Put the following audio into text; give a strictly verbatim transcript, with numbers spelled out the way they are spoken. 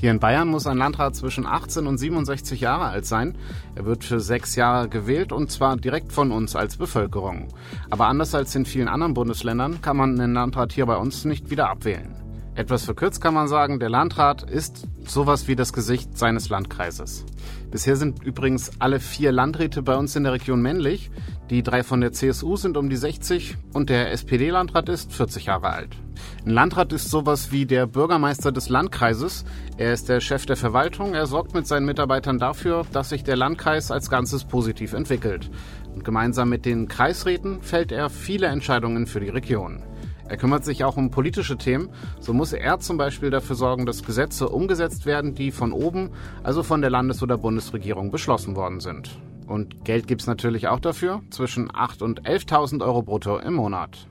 Hier in Bayern muss ein Landrat zwischen achtzehn und siebenundsechzig Jahre alt sein. Er wird für sechs Jahre gewählt und zwar direkt von uns als Bevölkerung. Aber anders als in vielen anderen Bundesländern kann man den Landrat hier bei uns nicht wieder abwählen. Etwas verkürzt kann man sagen, der Landrat ist sowas wie das Gesicht seines Landkreises. Bisher sind übrigens alle vier Landräte bei uns in der Region männlich. Die drei von der C S U sind um die sechzig und der S P D-Landrat ist vierzig Jahre alt. Ein Landrat ist sowas wie der Bürgermeister des Landkreises. Er ist der Chef der Verwaltung. Er sorgt mit seinen Mitarbeitern dafür, dass sich der Landkreis als Ganzes positiv entwickelt. Und gemeinsam mit den Kreisräten fällt er viele Entscheidungen für die Region. Er kümmert sich auch um politische Themen. So muss er zum Beispiel dafür sorgen, dass Gesetze umgesetzt werden, die von oben, also von der Landes- oder Bundesregierung, beschlossen worden sind. Und Geld gibt's natürlich auch dafür, zwischen achttausend und elftausend Euro brutto im Monat.